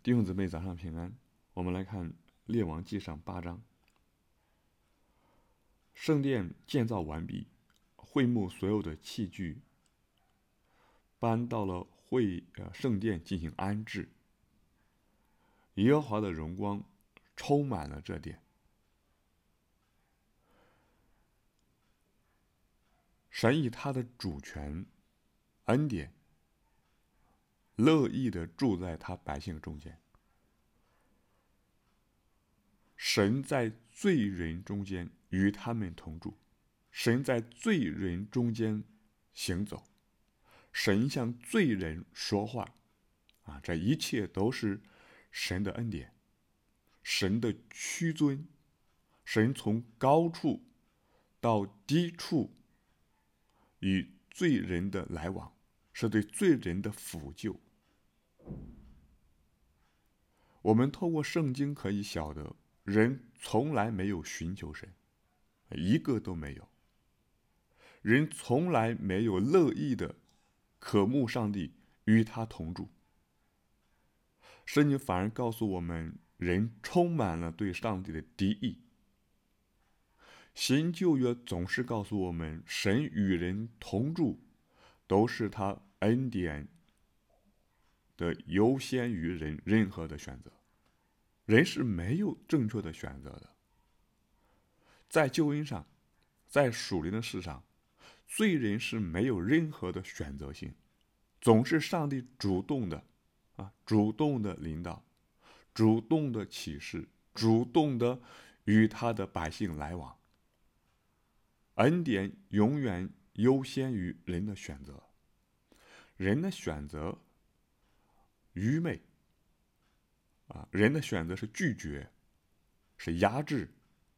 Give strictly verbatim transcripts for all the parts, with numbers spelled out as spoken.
弟兄姊妹，早上平安。我们来看列王记上八章。圣殿建造完毕，会幕所有的器具搬到了会呃圣殿进行安置。耶和华的荣光充满了这殿。神以他的主权、恩典，乐意的住在他百姓中间。神在罪人中间与他们同住，神在罪人中间行走，神向罪人说话，啊，这一切都是神的恩典，神的屈尊，神从高处到低处与罪人的来往，是对罪人的抚救。我们透过圣经可以晓得，人从来没有寻求神，一个都没有。人从来没有乐意的渴慕上帝，与他同住。圣经反而告诉我们，人充满了对上帝的敌意。新旧约总是告诉我们，神与人同住，都是他恩典的优先于人任何的选择。人是没有正确的选择的。在救恩上，在属灵的事上，罪人是没有任何的选择性，总是上帝主动的啊，主动的领导，主动的启示，主动的与他的百姓来往。恩典永远优先于人的选择，人的选择愚昧啊，人的选择是拒绝，是压制，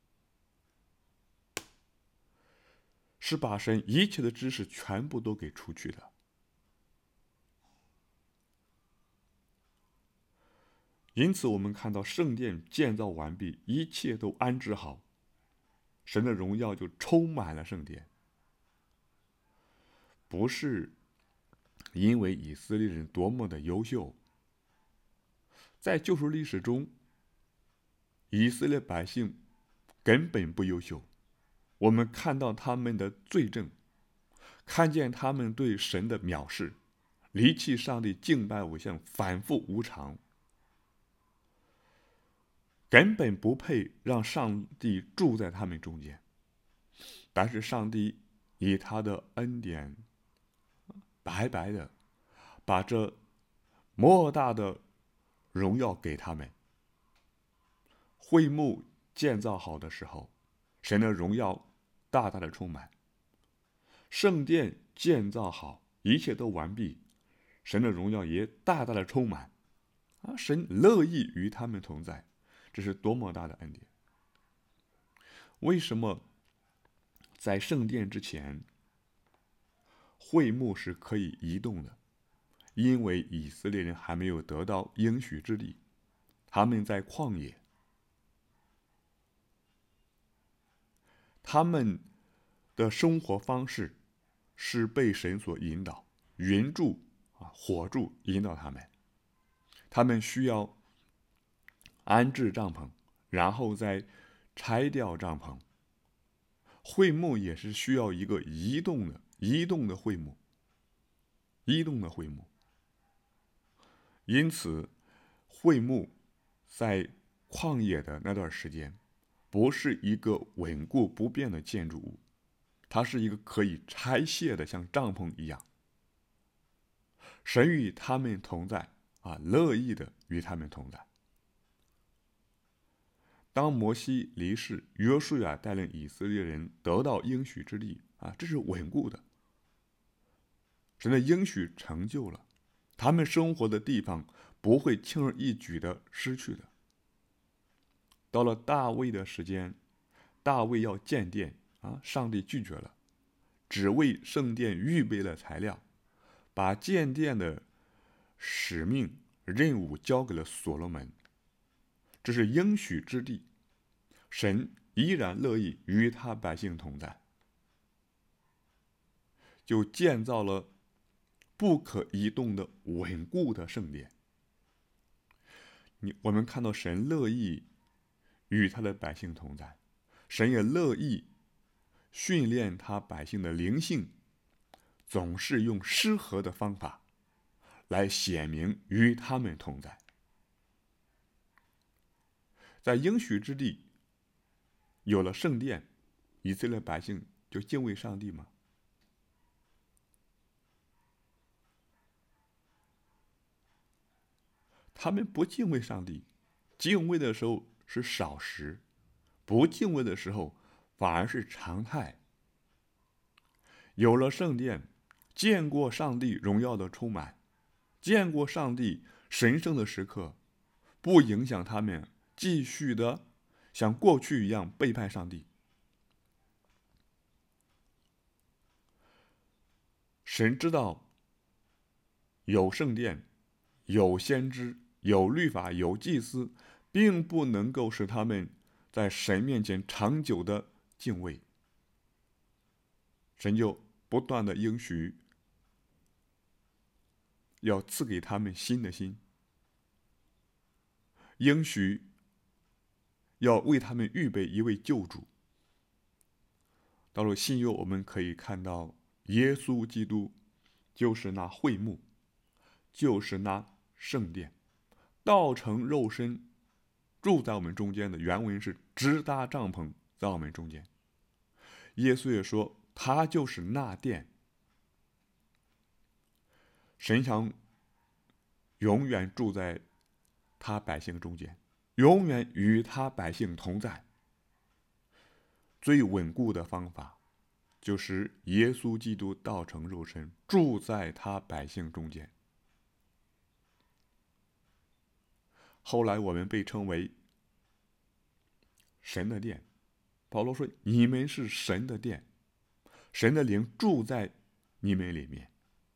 是把神一切的知识全部都给除去的。因此我们看到圣殿建造完毕，一切都安置好，神的荣耀就充满了圣殿。不是因为以色列人多么的优秀，在救赎历史中，以色列百姓根本不优秀。我们看到他们的罪证，看见他们对神的藐视，离弃上帝，敬拜偶像，反复无常，根本不配让上帝住在他们中间。但是上帝以他的恩典，白白的把这莫大的荣耀给他们。会幕建造好的时候，神的荣耀大大的充满。圣殿建造好，一切都完毕，神的荣耀也大大的充满啊！神乐意与他们同在，这是多么大的恩典！为什么在圣殿之前，会幕是可以移动的？因为以色列人还没有得到应许之地，他们在旷野，他们的生活方式是被神所引导，云柱啊、火柱引导他们。他们需要安置帐篷，然后再拆掉帐篷。会幕也是需要一个移动的、移动的会幕，移动的会幕。因此，会幕在旷野的那段时间，不是一个稳固不变的建筑物，它是一个可以拆卸的，像帐篷一样。神与他们同在啊，乐意的与他们同在。当摩西离世，约书亚带领以色列人得到应许之地啊，这是稳固的。神的应许成就了，他们生活的地方不会轻而易举的失去的。到了大卫的时间，大卫要建殿啊，上帝拒绝了，只为圣殿预备了材料，把建殿的使命任务交给了所罗门。这是应许之地，神依然乐意与他百姓同在，就建造了不可移动的稳固的圣殿。 你我们看到神乐意与他的百姓同在，神也乐意训练他百姓的灵性，总是用适合的方法来显明与他们同在。在应许之地有了圣殿，以色列百姓就敬畏上帝吗？他们不敬畏上帝，敬畏的时候是少时，不敬畏的时候反而是常态。有了圣殿，见过上帝荣耀的充满，见过上帝神圣的时刻，不影响他们继续的像过去一样背叛上帝。神知道有圣殿、有先知、有律法、有祭司，并不能够使他们在神面前长久的敬畏。神就不断的应许要赐给他们新的心，应许要为他们预备一位救主。到了新约，我们可以看到耶稣基督就是那会幕，就是那圣殿，道成肉身住在我们中间的，原文是直搭帐篷在我们中间。耶稣也说他就是那殿。神想永远住在他百姓中间，永远与他百姓同在。最稳固的方法就是耶稣基督道成肉身，住在他百姓中间。后来我们被称为神的殿，保罗说你们是神的殿，神的灵住在你们里面。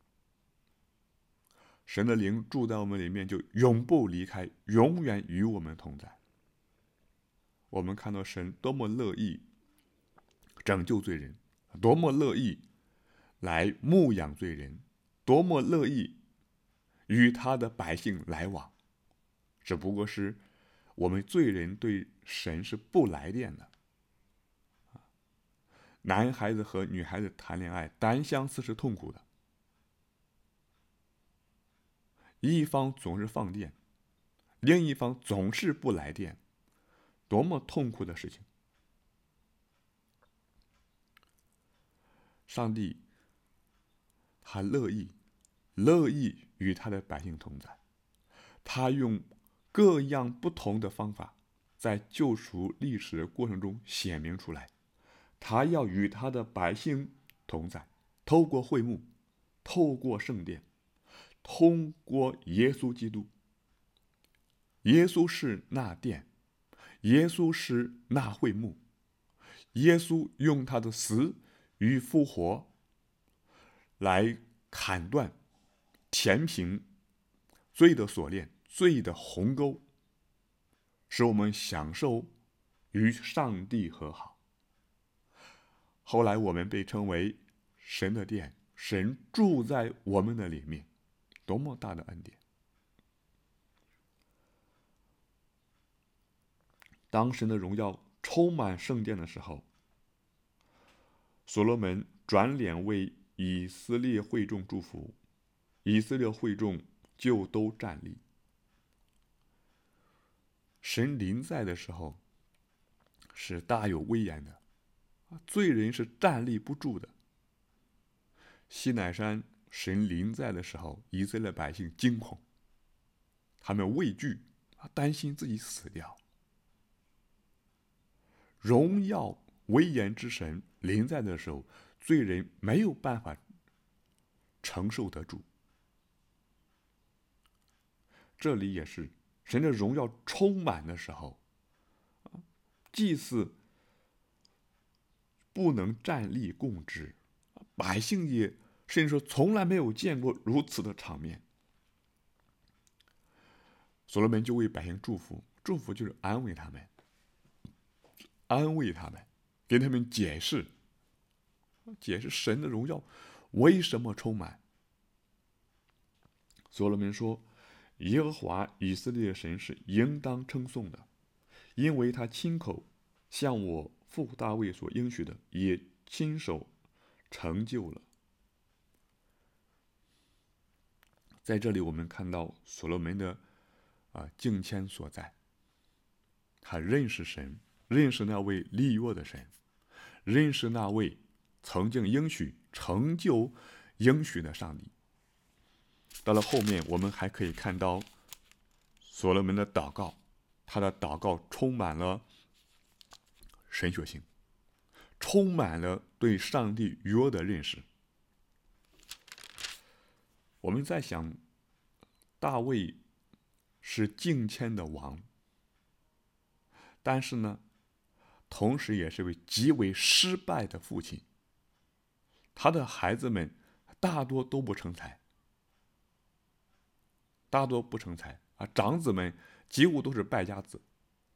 神的灵住在我们里面，就永不离开，永远与我们同在。我们看到神多么乐意拯救罪人，多么乐意来牧养罪人，多么乐意与他的百姓来往。只不过是我们罪人对神是不来电的。男孩子和女孩子谈恋爱，单相思是痛苦的，一方总是放电，另一方总是不来电，多么痛苦的事情。上帝他乐意乐意与他的百姓同在，他用各样不同的方法在救赎历史的过程中显明出来，他要与他的百姓同在，透过会幕，透过圣殿，通过耶稣基督。耶稣是那殿，耶稣是那会幕，耶稣用他的死与复活来砍断填平罪的锁链，罪的鸿沟，使我们享受与上帝和好。后来我们被称为神的殿，神住在我们的里面，多么大的恩典。当神的荣耀充满圣殿的时候，所罗门转脸为以色列会众祝福，以色列会众就都站立。神临在的时候是大有威严的，罪人是站立不住的。西乃山神临在的时候，以色列百姓惊恐，他们畏惧，担心自己死掉。荣耀威严之神临在的时候，罪人没有办法承受得住。这里也是神的荣耀充满的时候，祭司不能站立供职，百姓也甚至说从来没有见过如此的场面。所罗门就为百姓祝福，祝福就是安慰他们，安慰他们，给他们解释，解释神的荣耀为什么充满。所罗门说：“ 耶和华以色列的神是应当称颂的，因为他亲口向我父大卫所应许的，也亲手成就了。在这里，我们看到所罗门的啊敬谦所在。他认识神，认识那位立约的神，认识那位曾经应许成就应许的上帝。到了后面，我们还可以看到所罗门的祷告，他的祷告充满了神学性，充满了对上帝约的认识。我们在想，大卫是敬谦的王，但是呢，同时也是位极为失败的父亲。他的孩子们大多都不成才，大多不成才啊，长子们几乎都是败家子。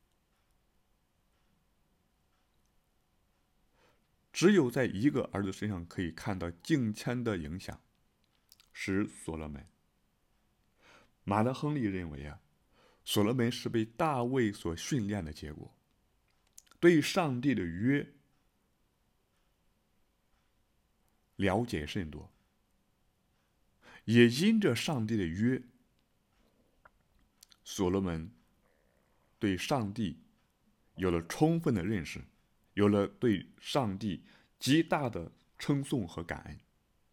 只有在一个儿子身上可以看到敬谦的影响，是所罗门。马德亨利认为啊，所罗门是被大卫所训练的结果，对上帝的约了解甚多，也因着上帝的约，所罗门对上帝有了充分的认识，有了对上帝极大的称颂和感恩。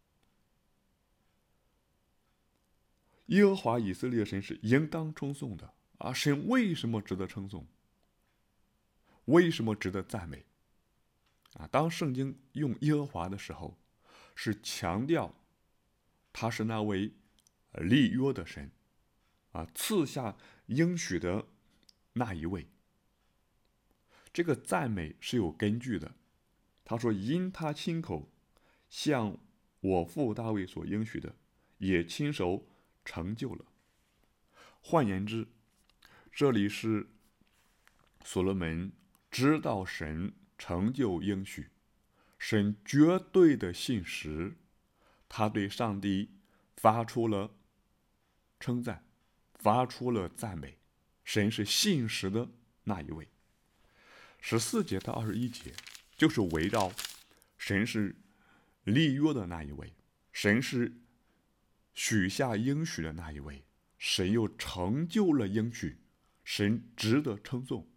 耶和华以色列神是应当称颂的啊！神为什么值得称颂？为什么值得赞美？啊，当圣经用耶和华的时候，是强调他是那位立约的神啊，赐下应许的那一位。这个赞美是有根据的。他说：“因他亲口向我父大卫所应许的，也亲手成就了。”换言之，这里是所罗门知道神成就应许，神绝对的信实，他对上帝发出了称赞，发出了赞美。神是信实的那一位。十四节到二十一节就是围绕神是立约的那一位，神是许下应许的那一位，神又成就了应许，神值得称颂。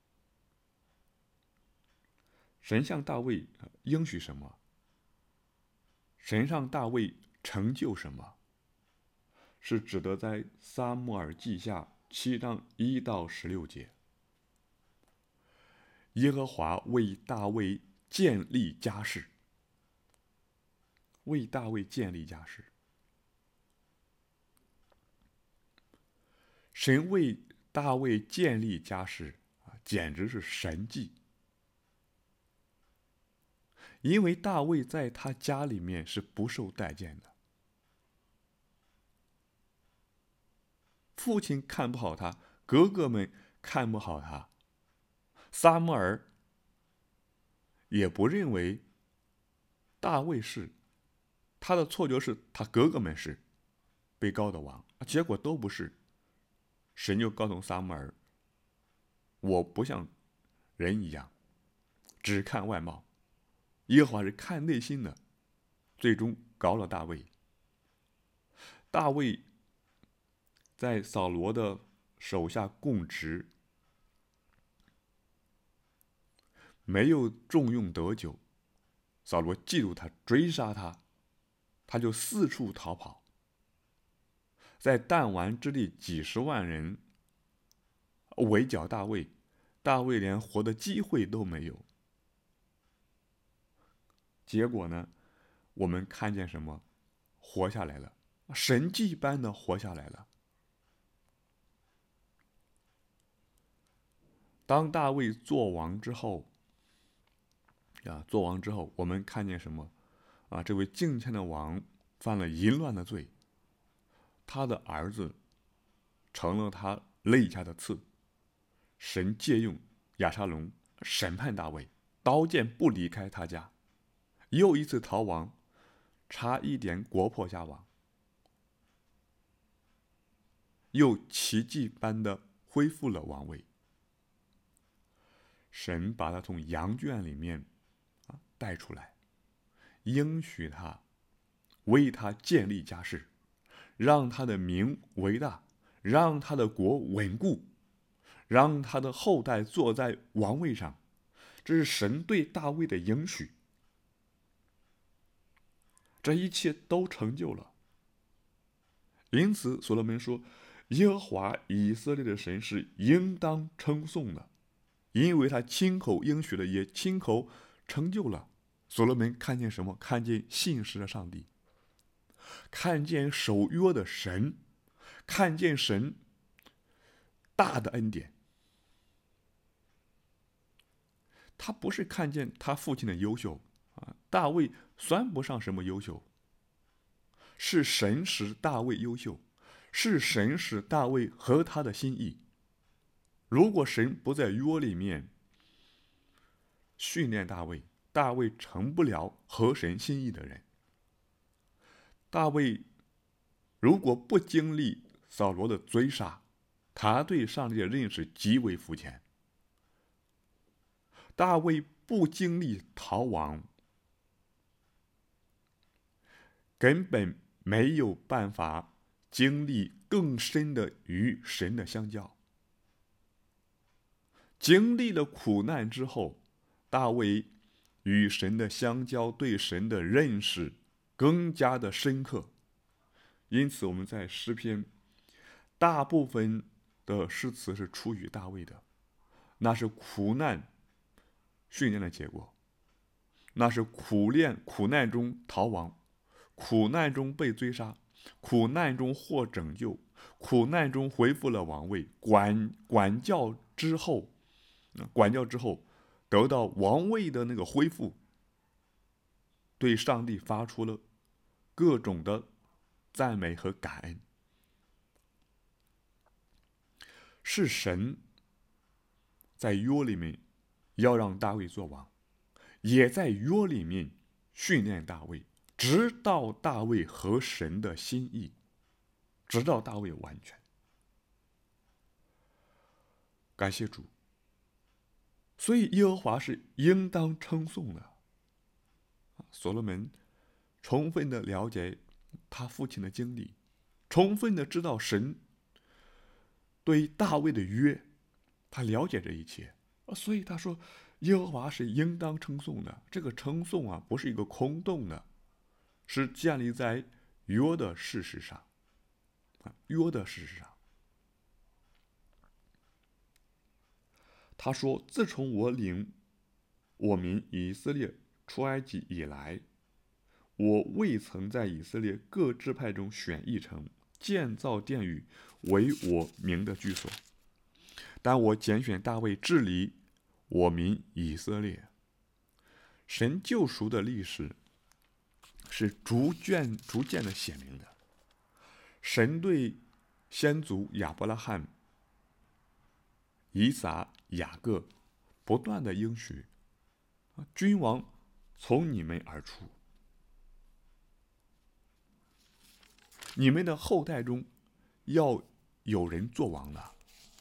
神向大卫应许什么？神让大卫成就什么？是指的在撒母耳记下七章一到十六节。耶和华为大卫建立家室，为大卫建立家室。神为大卫建立家室啊，简直是神迹。因为大卫在他家里面是不受待见的，父亲看不好他，哥哥们看不好他，撒母耳也不认为大卫是，他的错觉是他哥哥们是被膏的王，结果都不是。神就告诉撒母耳：“我不像人一样，只看外貌，耶和华是看内心的。”最终膏了大卫。大卫在扫罗的手下供职，没有重用得救，扫罗嫉妒他，追杀他，他就四处逃跑。在弹丸之地，几十万人围剿大卫，大卫连活的机会都没有。结果呢，我们看见什么？活下来了，神迹般的活下来了。当大卫做王之后，啊，做王之后，我们看见什么？啊，这位敬虔的王犯了淫乱的罪，他的儿子成了他肋下的刺。神借用亚沙龙审判大卫，刀剑不离开他家，又一次逃亡，差一点国破家亡。 又奇迹般的恢复了王位。神把他从羊圈里面啊带出来，应许他，为他建立家室，让他的名为大，让他的国稳固，让他的后代坐在王位上。这是神对大卫的应许，这一切都成就了。因此所罗门说，耶和华以色列的神是应当称颂的，因为他亲口应许了，也亲口成就了。所罗门看见什么？看见信实的上帝，看见守约的神，看见神大的恩典。他不是看见他父亲的优秀啊，大卫算不上什么优秀，是神使大卫优秀，是神使大卫合他的心意。如果神不在约里面训练大卫，大卫成不了合神心意的人。大卫如果不经历扫罗的追杀，他对上帝的认识极为肤浅。大卫不经历逃亡，根本没有办法经历更深的与神的相交。经历了苦难之后，大卫与神的相交，对神的认识更加的深刻。因此我们在诗篇大部分的诗词是出于大卫的，那是苦难训练的结果，那是苦练苦难中逃亡，苦难中被追杀，苦难中获拯救，苦难中恢复了王位，管管教之后管教之后得到王位的那个恢复，对上帝发出了各种的赞美和感恩。是神在约里面要让大卫做王，也在约里面训练大卫，直到大卫合神的心意，直到大卫完全。感谢主。所以耶和华是应当称颂的。所罗门充分的了解他父亲的经历，充分的知道神对大卫的约，他了解这一切，所以他说耶和华是应当称颂的。这个称颂啊，不是一个空洞的，是建立在约的事实上，约的事实上。他说，自从我领我民以色列出埃及以来，我未曾在以色列各支派中选一城，建造殿宇为我名的居所，但我拣选大卫治理我民以色列。神救赎的历史是逐渐逐渐的显明的。神对先祖亚伯拉罕、以撒、雅各不断的应许，君王从你们而出，你们的后代中要有人做王了。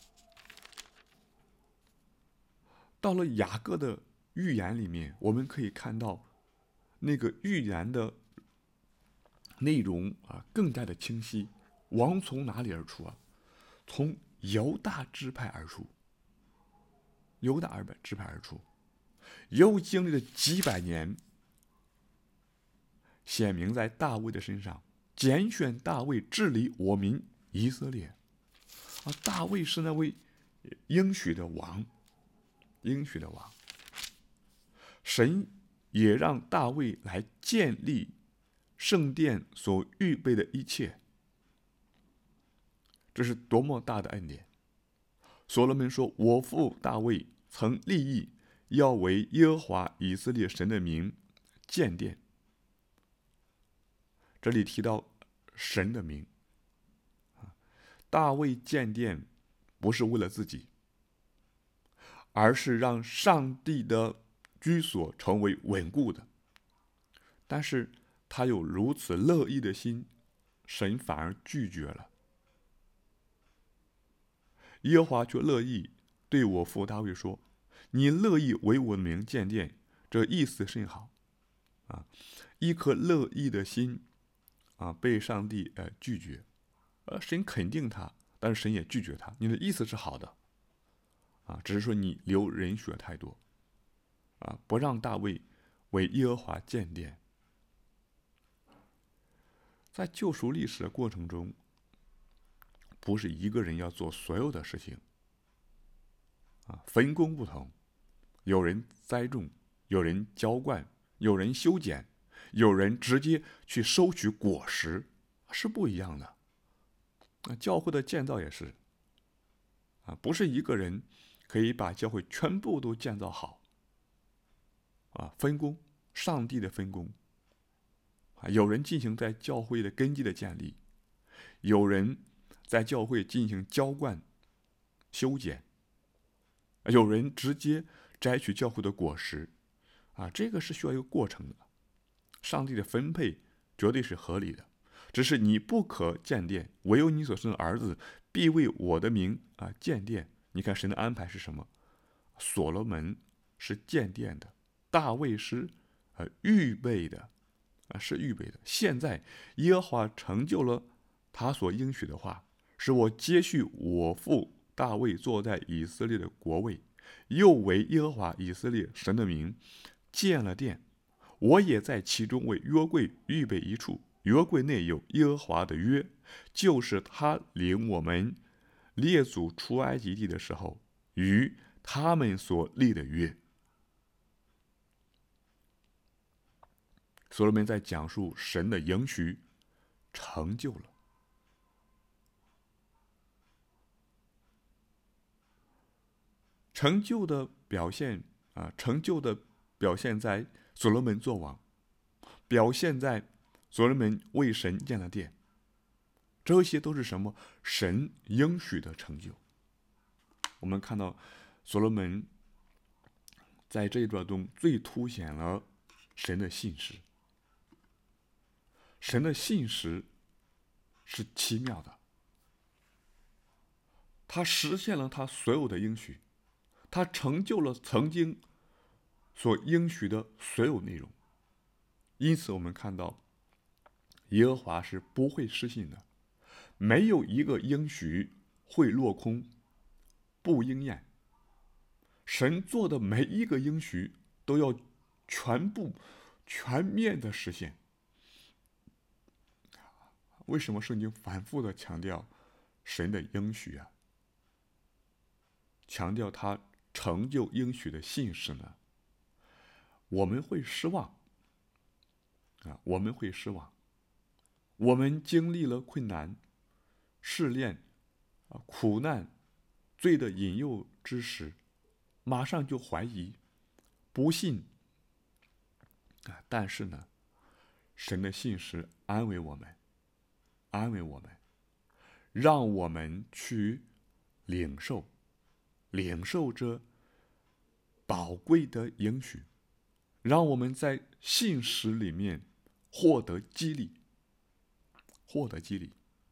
到了雅各的预言里面，我们可以看到那个预言的内容啊更加的清晰。王从哪里而出啊？从犹大支派而出，犹大支派而出，又经历了几百年，显明在大卫的身上，拣选大卫治理我民以色列。啊，大卫是那位应许的王，应许的王。神也让大卫来建立圣殿所预备的一切，这是多么大的恩典！所罗门说：“我父大卫曾立意要为耶和华以色列神的名建殿。”这里提到神的名，大卫建殿不是为了自己，而是让上帝的居所成为稳固的。但是他有如此乐意的心，神反而拒绝了。 耶和华却乐意对我父大卫说：你乐意为我的名建殿，这意思甚好啊！一颗乐意的心啊，被上帝呃拒绝，呃，神肯定他，但是神也拒绝他。你的意思是好的啊，只是说你流人血太多啊，不让大卫为耶和华建殿。在救赎历史的过程中，不是一个人要做所有的事情啊，分工不同，有人栽种，有人浇灌，有人修剪，有人直接去收取果实，是不一样的。啊，教会的建造也是啊，不是一个人可以把教会全部都建造好啊，分工，上帝的分工啊，有人进行在教会的根基的建立，有人在教会进行浇灌、修剪，有人直接摘取教会的果实啊，这个是需要一个过程的。上帝的分配绝对是合理的，只是你不可建殿，唯有你所生的儿子必为我的名啊建殿。你看神的安排是什么？所罗门是建殿的，大卫是呃预备的啊，是预备的。现在耶和华成就了他所应许的话，使我接续我父大卫坐在以色列的国位，又为耶和华以色列神的名建了殿。我也在其中为约柜预备一处，约柜内有耶和华的约，就是他领我们列祖出埃及地的时候与他们所立的约。所罗门在讲述神的应许成就了。成就的表现啊，成就的表现在所罗门作王，表现在所罗门为神建了殿，这些都是什么？神应许的成就。我们看到所罗门在这一段中最凸显了神的信实。神的信实是奇妙的，他实现了他所有的应许，他成就了曾经所应许的所有内容。因此我们看到耶和华是不会失信的，没有一个应许会落空不应验。神做的每一个应许都要全部全面的实现。为什么圣经反复的强调神的应许啊？强调他成就应许的信实呢？我们会失望啊，我们会失望。我们经历了困难、试炼、啊苦难、罪的引诱之时，马上就怀疑、不信啊。但是呢，神的信实安慰我们，安慰我们，让我们去领受，领受这宝贵的应许，让我们在信实里面获得激励，获得激励。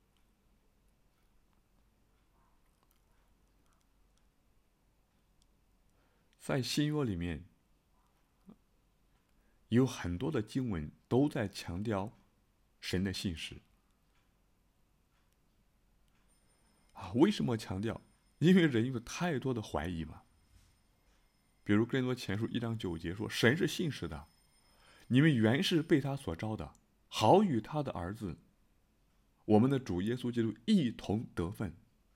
在新约里面，有很多的经文都在强调神的信实啊。为什么强调？因为人有太多的怀疑嘛。比如哥林多前书一章九节说：“神是信实的，你们原是被他所招的，好与他的儿子，我们的主耶稣基督一同得分。”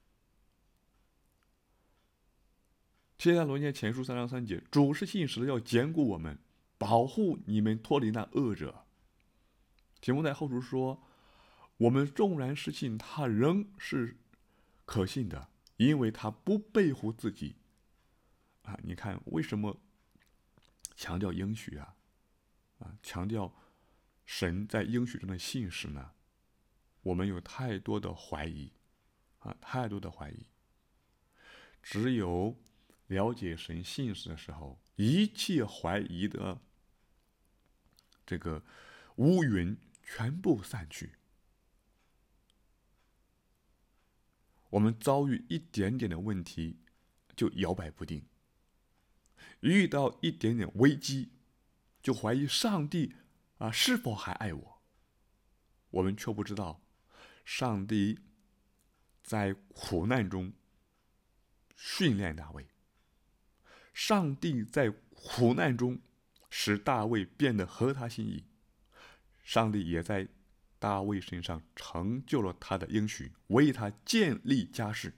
帖撒罗尼迦前书三章三节：“主是信实的，要坚固我们，保护你们脱离那恶者。”提摩太后书说：“我们纵然失信，他仍是可信的，因为他不背乎自己。”啊，你看为什么强调应许啊？啊，强调神在应许中的信实呢？我们有太多的怀疑啊，太多的怀疑。只有了解神信实的时候，一切怀疑的这个乌云全部散去。 我们遭遇一点点的问题就摇摆不定，遇到一点点危机就怀疑上帝啊是否还爱我。我们却不知道，上帝在苦难中训练大卫，上帝在苦难中使大卫变得合他心意，上帝也在大卫身上成就了他的应许，为他建立家室。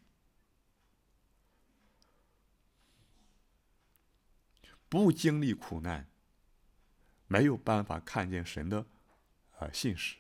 不经历苦难，没有办法看见神的呃信实，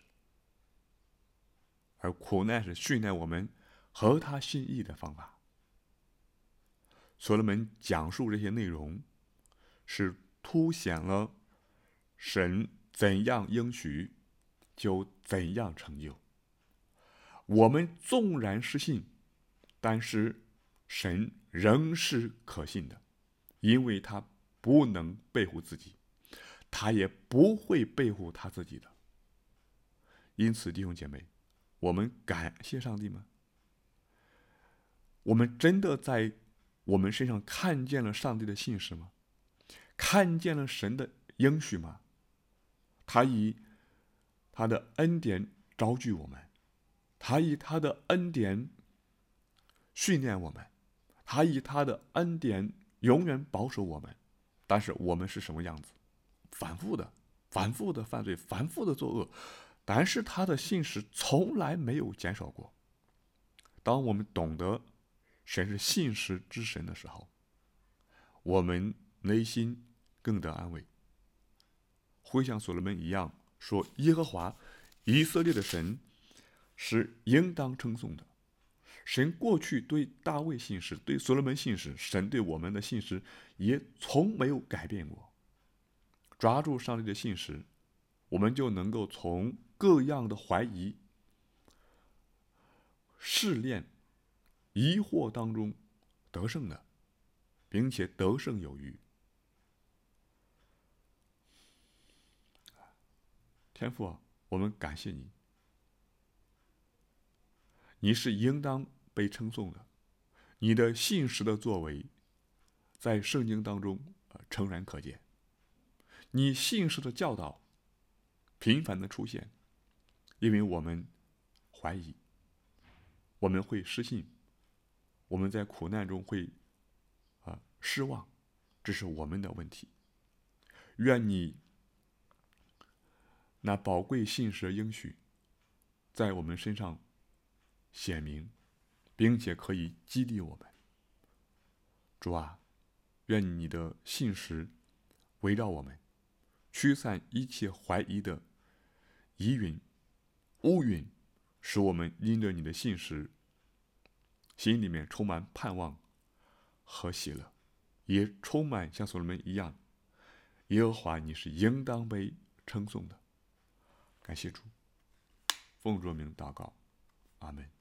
而苦难是训练我们合他心意的方法。所罗门讲述这些内容，是凸显了神怎样应许就怎样成就。我们纵然失信，但是神仍是可信的，因为他不能背负自己，他也不会背负他自己的。因此，弟兄姐妹，我们感谢上帝吗？我们真的在我们身上看见了上帝的信实吗？看见了神的应许吗？他以他的恩典招聚我们，他以他的恩典训练我们，他以他的恩典永远保守我们。但是我们是什么样子？反复的反复的犯罪，反复的作恶，但是他的信实从来没有减少过。当我们懂得神是信实之神的时候，我们内心更得安慰，会像所罗门一样说，耶和华以色列的神是应当称颂的。神过去对大卫信实，对所罗门信实，神对我们的信实也从没有改变过。抓住上帝的信实，我们就能够从各样的怀疑、试炼、疑惑当中得胜的，并且得胜有余。天父啊，我们感谢你，你是应当被称颂的，你的信实的作为在圣经当中、呃、诚然可见，你信实的教导频繁的出现，因为我们怀疑，我们会失信，我们在苦难中会、呃、失望，这是我们的问题。愿你那宝贵信实的应许在我们身上显明，并且可以激励我们。主啊，愿你的信实围绕我们，驱散一切怀疑的疑云、乌云，使我们因着你的信实，心里面充满盼望和喜乐，也充满像所罗门一样，耶和华你是应当被称颂的。感谢主，奉主名祷告，阿门。